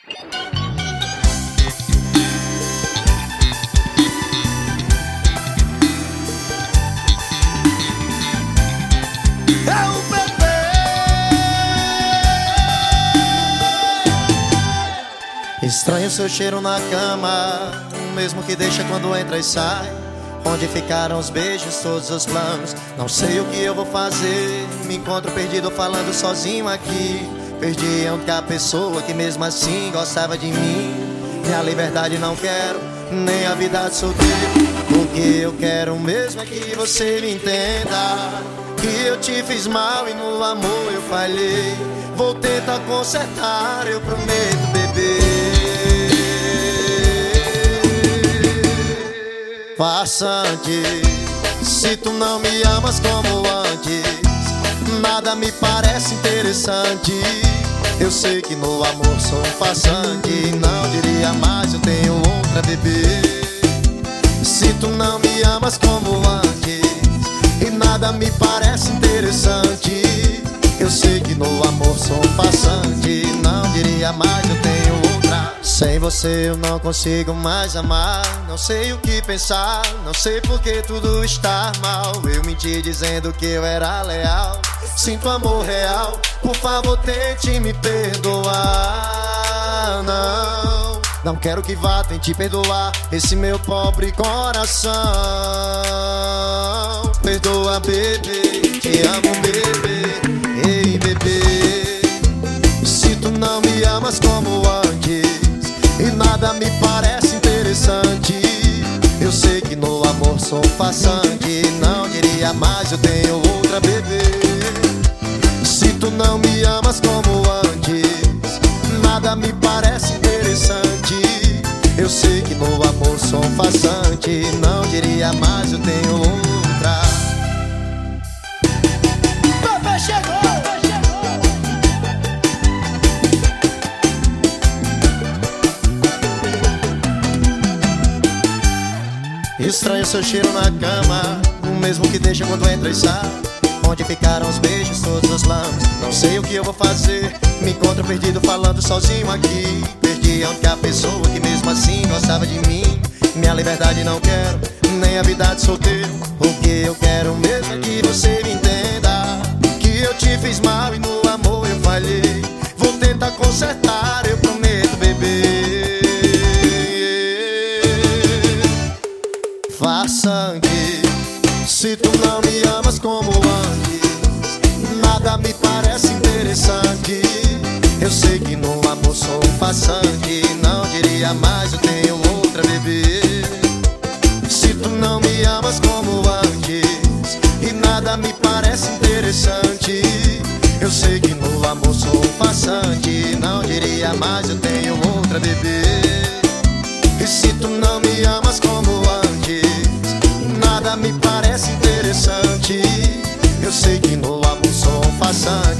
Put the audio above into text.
É o bebê. Estranho seu cheiro na cama, o mesmo que deixa quando entra e sai. Onde ficaram os beijos, todos os planos? Não sei o que eu vou fazer. Me encontro perdido falando sozinho aqui. Perdi a única pessoa que mesmo assim gostava de mim. Minha liberdade não quero, nem a vida de solteiro. O que eu quero mesmo é que você me entenda, que eu te fiz mal e no amor eu falhei. Vou tentar consertar, eu prometo, bebê. Farsante, se tu não me amas como antes, nada me parece interessante. Eu sei que no amor sou um farsante, não diria mais, eu tenho outra, bebê. Se tu não me amas como antes e nada me parece interessante, eu sei que no amor sou um farsante, não diria mais, eu tenho outra. Sem você eu não consigo mais amar. Não sei o que pensar, não sei por que tudo está mal. Eu menti dizendo que eu era leal. Sinto amor real, por favor tente me perdoar. Não quero que vá, tente perdoar esse meu pobre coração. Perdoa, bebê, te amo, bebê. Ei, bebê, se tu não me amas como antes e nada me parece interessante, eu sei que no amor sou um farsante, não diria mais, eu tenho outra, bebê. Se tu não me amas como antes, nada me parece interessante, eu sei que no amor sou um farsante, não diria mais, eu tenho outra. Bebê chegou! Estranho seu cheiro na cama, o mesmo que deixa quando entra e sai. Onde ficaram os beijos, todos os lames? Não sei o que eu vou fazer. Me encontro perdido falando sozinho aqui. Perdi a única pessoa que mesmo assim gostava de mim. Minha liberdade não quero, nem a vida de solteiro. O que eu quero mesmo é que você me entenda, que eu te fiz mal e no amor eu falhei. Vou tentar consertar, eu prometo, bebê. Farsante, se tu não me amas como antes, nada me parece interessante. Eu sei que no amor sou um farsante, não diria mais, eu tenho outra, bebê. Se tu não me amas como antes e nada me parece interessante, eu sei que no amor sou um farsante, não diria mais, eu tenho outra, bebê. E se tu não me amas como antes, nada me parece interessante, eu sei que no amor sou um farsante.